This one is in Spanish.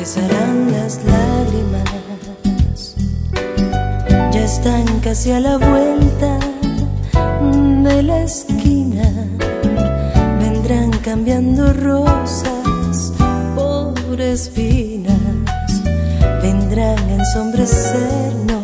cesarán las lágrimas, ya están casi a la vuelta de la esquina. Vendrán cambiando rosas por espinas, vendrán a ensombrecernos